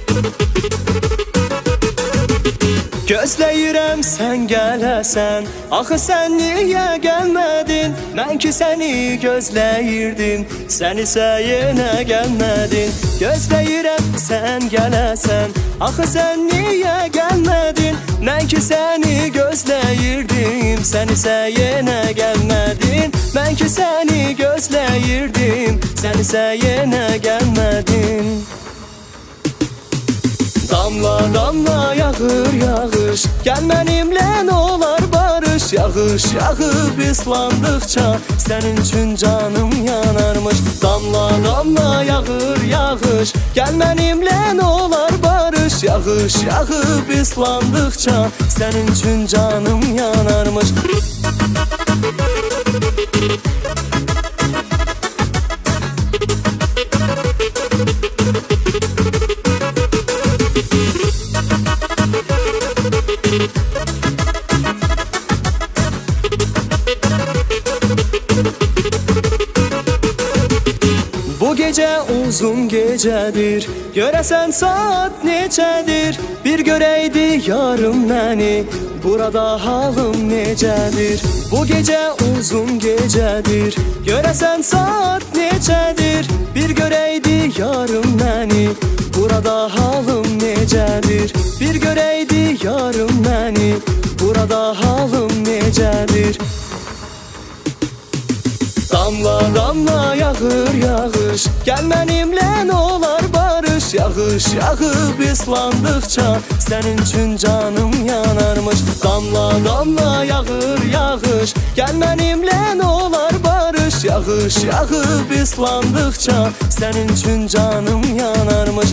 Gözləyirəm sən gələsən, axı sən niyə gəlmədin? Mən ki səni gözləyirdim, sən isə yenə gəlmədin. Gözləyirəm sən gələsən, axı sən niyə gəlmədin? Mən ki səni gözləyirdim, sən isə yenə gəlmədin. Mən ki səni gözləyirdim, sən isə yenə gəlmədin. Damla damla yağır yağış, gəl mənimlə n'olar barış. Yağış yağıb islandıqca sənin üçün canım yanarmış. Damla damla yağır yağış, gəl mənimlə n'olar barış. Yağış yağıb islandıqca sənin üçün canım yanarmış. Bu gecə uzun gecədir, görəsən saat neçədir? Bir görəydi yarım məni, burada halım necədir? Bu gecə uzun gecədir, görəsən saat neçədir? Bir görəydi yarım məni, burada halım necədir? Bir görəydi yarım məni, burada halım necədir? Damla damla yağır yağış, gəl mənimlə n'olar barış. Yağış yağıb islandıqca sənin üçün canım yanarmış. Damla damla yağır yağış, gəl mənimlə n'olar barış. Yağış yağıb islandıqca sənin üçün canım yanarmış.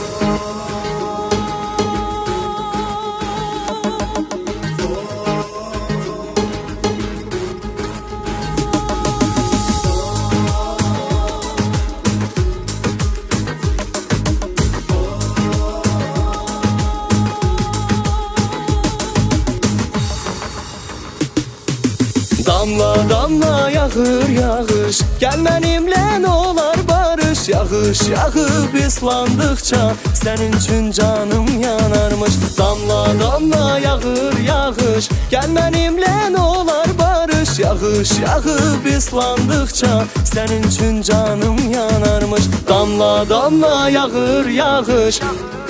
Damla damla yağır yağış, gəl mənimlə n'olar barış. Yağış yağıb islandıqca sənin üçün canım yanarmış. Damla damla yağır yağış, gəl mənimlə n'olar barış. Yağış yağıb islandıqca sənin üçün canım yanarmış. Damla damla yağır yağış,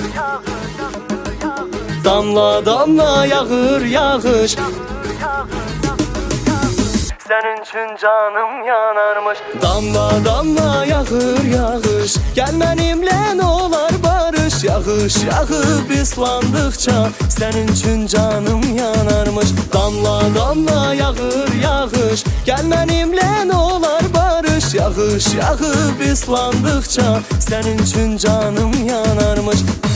damla damla yağır yağış, senin için canım yanarmış. Damla damla yağır yağış, gəl mənimlə n'olar barış. Yağış yağıb islandıqca sənin üçün canım yanarmış. Damla damla yağır yağış, gəl mənimlə n'olar barış. Yağış yağıb islandıqca sənin üçün canım yanarmış.